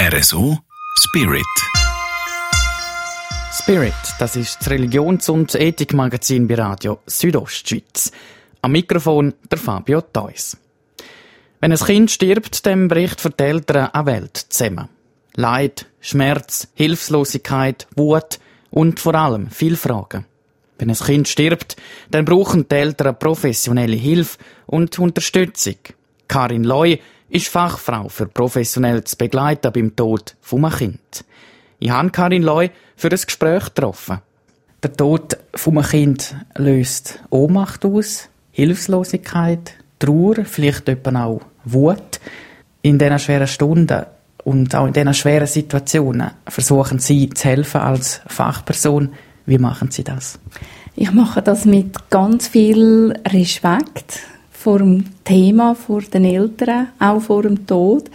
RSO Spirit. Spirit, das ist das Religions- und Ethikmagazin bei Radio Südostschweiz. Am Mikrofon der Fabio Theus. Wenn ein Kind stirbt, dann bricht für die Eltern eine Welt zusammen. Leid, Schmerz, Hilflosigkeit, Wut und vor allem viele Fragen. Wenn ein Kind stirbt, dann brauchen die Eltern professionelle Hilfe und Unterstützung. Karin Loi ist Fachfrau für professionelles Begleiten beim Tod von einem Kind. Ich habe Karin Loi für ein Gespräch getroffen. Der Tod von einem Kind löst Ohnmacht aus, Hilflosigkeit, Trauer, vielleicht etwa auch Wut. In diesen schweren Stunden und auch in diesen schweren Situationen versuchen Sie zu helfen als Fachperson. Wie machen Sie das? Ich mache das mit ganz viel Respekt vor dem Thema, vor den Eltern, auch vor dem Tod.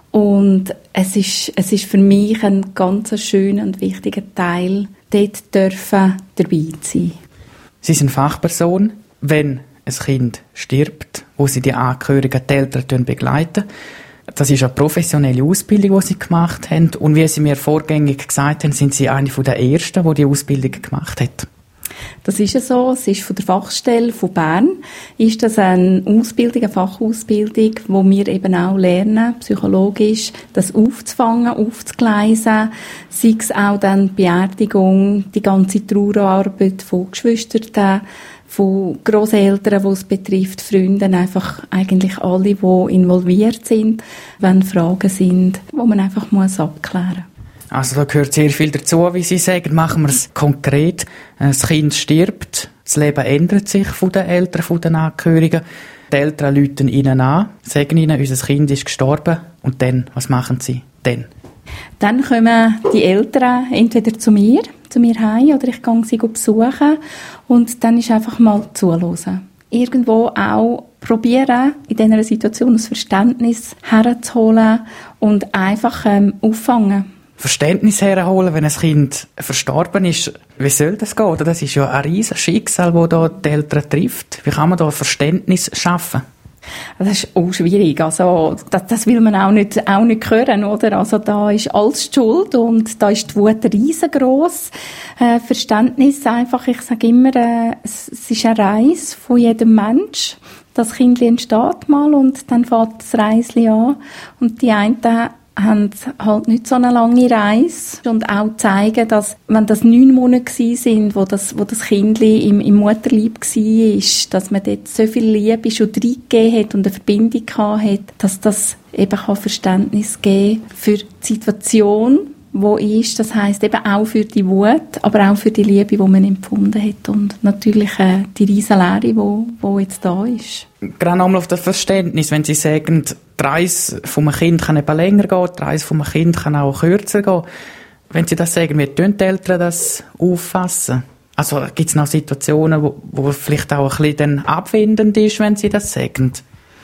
Und es ist für mich ein ganz schöner und wichtiger Teil, dort dürfen dabei zu sein. Sie sind Fachperson, wenn ein Kind stirbt, wo Sie die Angehörigen, die Eltern begleiten. Das ist eine professionelle Ausbildung, die Sie gemacht haben. Und wie Sie mir vorgängig gesagt haben, sind Sie eine der Ersten, die Ausbildung gemacht hat. Das ist ja so. Es ist von der Fachstelle von Bern. Ist das eine Ausbildung, eine Fachausbildung, wo wir eben auch lernen, psychologisch, das aufzufangen, aufzugleisen. Sei es auch dann die Beerdigung, die ganze Trauerarbeit von Geschwistern, von Grosseltern, die es betrifft, Freunden, einfach eigentlich alle, die involviert sind, wenn Fragen sind, die man einfach abklären muss. Also da gehört sehr viel dazu, wie Sie sagen. Machen wir es konkret. Das Kind stirbt, das Leben ändert sich von den Eltern, von den Angehörigen. Die Eltern rufen Ihnen an, sagen Ihnen, unser Kind ist gestorben. Und dann, was machen Sie dann? Dann kommen die Eltern entweder zu mir heim, oder ich gehe sie besuchen. Und dann ist einfach mal zuhören. Irgendwo auch probieren, in dieser Situation das Verständnis herzuholen und einfach auffangen. Verständnis herholen, wenn ein Kind verstorben ist. Wie soll das gehen? Das ist ja ein riesiges Schicksal, das da die Eltern trifft. Wie kann man da Verständnis schaffen? Das ist auch schwierig. Also, das will man auch nicht hören, oder? Also, da ist alles die Schuld und da ist die Wut riesengroß. Verständnis einfach, ich sage immer, es ist eine Reise von jedem Mensch. Das Kind entsteht mal und dann fängt das Reisli an. Und die einen haben halt nicht so eine lange Reise und auch zeigen, dass, wenn das 9 Monate waren, wo das Kindli im Mutterleib war, dass man dort so viel Liebe schon reingegeben hat und eine Verbindung hat, dass das eben Verständnis geben kann für die Situation, wo ist. Das heisst eben auch für die Wut, aber auch für die Liebe, die man empfunden hat und natürlich die riesen Leere, die jetzt da ist. Gerade nochmal auf das Verständnis, wenn Sie sagen, die Reise von einem Kind kann eben länger gehen, die Reise von einem Kind kann auch kürzer gehen. Wenn Sie das sagen, wie tun die Eltern das auffassen? Also gibt es noch Situationen, wo vielleicht auch ein bisschen abwendend ist, wenn Sie das sagen?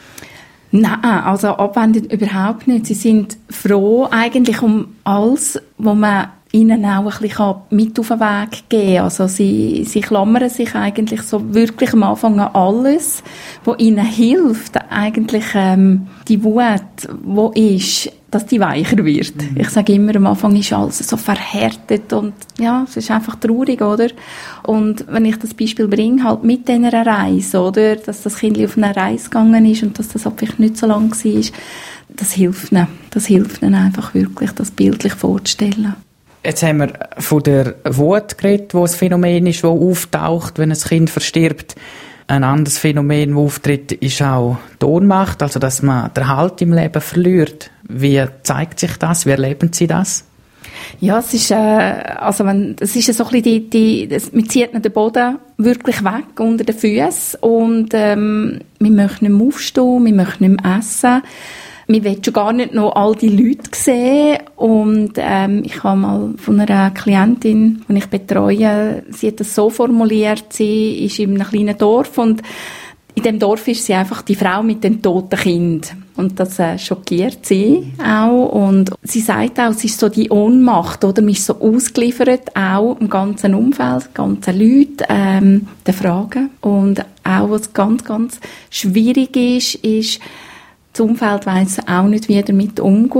Nein, also abwendend überhaupt nicht. Sie sind froh eigentlich um alles, was man ihnen auch ein bisschen mit auf den Weg geben kann. Also sie klammern sich eigentlich so wirklich am Anfang an alles, was ihnen hilft, eigentlich die Wut, die ist, dass die weicher wird. Ich sage immer, am Anfang ist alles so verhärtet und ja, es ist einfach traurig, oder? Und wenn ich das Beispiel bringe, halt mit dieser Reise, oder? Dass das Kind auf eine Reise gegangen ist und dass das vielleicht nicht so lang war, das hilft ihnen. Das hilft ihnen einfach wirklich, das bildlich vorzustellen. Jetzt haben wir von der Wut geredet, wo ein Phänomen ist, das auftaucht, wenn ein Kind verstirbt. Ein anderes Phänomen, das auftritt, ist auch die Ohnmacht, also dass man den Halt im Leben verliert. Wie zeigt sich das? Wie erleben Sie das? Ja, es ist so ein bisschen man zieht den Boden wirklich weg unter den Füßen und wir möchten nicht mehr aufstehen, wir möchten nicht mehr essen. Wir wollen schon gar nicht noch all die Leute sehen. Und ich habe mal von einer Klientin, die ich betreue, sie hat das so formuliert, sie ist in einem kleinen Dorf und in dem Dorf ist sie einfach die Frau mit dem toten Kind. Und das schockiert sie auch. Und sie sagt auch, es ist so die Ohnmacht, oder? Man ist so ausgeliefert, auch im ganzen Umfeld, ganzen Leuten, den Fragen. Und auch, was ganz, ganz schwierig ist, das Umfeld weiss auch nicht, wie damit umgehen.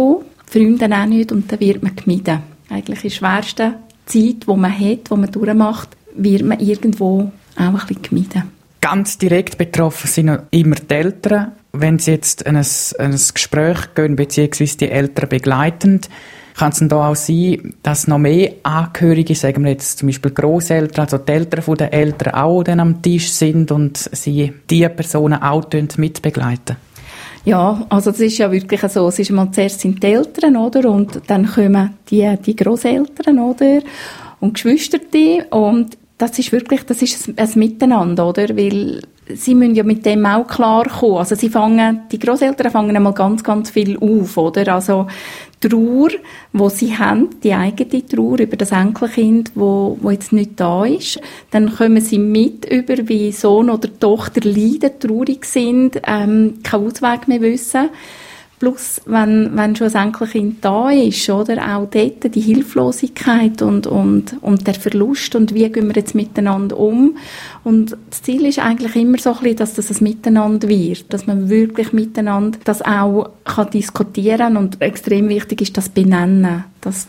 die Freunde auch nicht und dann wird man gemieden. Eigentlich in der schwersten Zeit, die man hat, die man durchmacht, wird man irgendwo auch ein bisschen gemieden. Ganz direkt betroffen sind immer die Eltern. Wenn sie jetzt in ein Gespräch gehen, beziehungsweise die Eltern begleiten, kann es dann da auch sein, dass noch mehr Angehörige, sagen wir jetzt zum Beispiel Grosseltern, also die Eltern der Eltern auch dann am Tisch sind und sie diese Personen auch mitbegleiten? Ja, also das ist ja wirklich so. Es ist mal zuerst sind die Eltern, oder? Und dann kommen die Grosseltern, oder? Und Geschwister, und das ist ein Miteinander, oder? Weil sie müssen ja mit dem auch klarkommen. Also die Grosseltern fangen einmal ganz, ganz viel auf, oder? Also die Trauer, die sie haben, die eigene Trauer über das Enkelkind, wo jetzt nicht da ist. Dann kommen sie mit über, wie Sohn oder Tochter leiden, traurig sind, keinen Ausweg mehr wissen. Plus, wenn schon ein Enkelkind da ist, oder, auch dort die Hilflosigkeit und der Verlust und wie gehen wir jetzt miteinander um. Und das Ziel ist eigentlich immer so ein bisschen, dass das ein Miteinander wird, dass man wirklich miteinander das auch kann diskutieren und extrem wichtig ist das Benennen, dass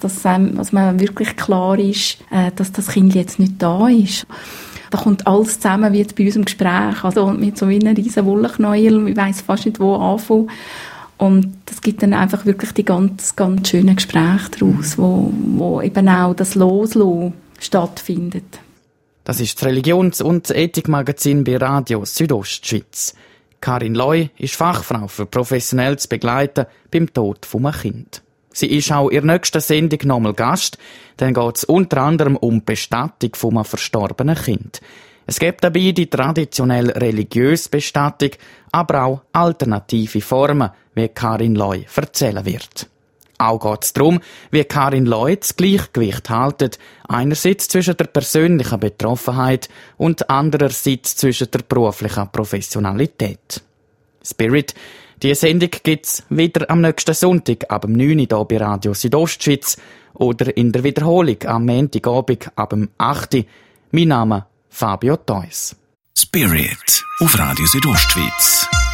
man wirklich klar ist, dass das Kind jetzt nicht da ist. Da kommt alles zusammen wie bei uns im Gespräch, also mit so wie einer riesen Wollknäuel, ich weiss fast nicht, wo anfangen. Und das gibt dann einfach wirklich die ganz, ganz schönen Gespräche daraus, wo eben auch das Loslassen stattfindet. Das ist das Religions- und Ethikmagazin bei Radio Südostschweiz. Karin Loi ist Fachfrau für professionelles Begleiten beim Tod von einem Kind. Sie ist auch in der nächsten Sendung nochmal Gast. Dann geht es unter anderem um die Bestattung von einem verstorbenen Kind. Es gibt dabei die traditionell religiöse Bestattung, aber auch alternative Formen, wie Karin Loi erzählen wird. Auch geht es darum, wie Karin Loi das Gleichgewicht hält, einerseits zwischen der persönlichen Betroffenheit und andererseits zwischen der beruflichen Professionalität. Spirit, die Sendung gibt's wieder am nächsten Sonntag ab 9 Uhr hier bei Radio Südostschweiz oder in der Wiederholung am Montagabend ab 8 Uhr. Mein Name Fabio Theus. Spirit auf Radio Südostschweiz.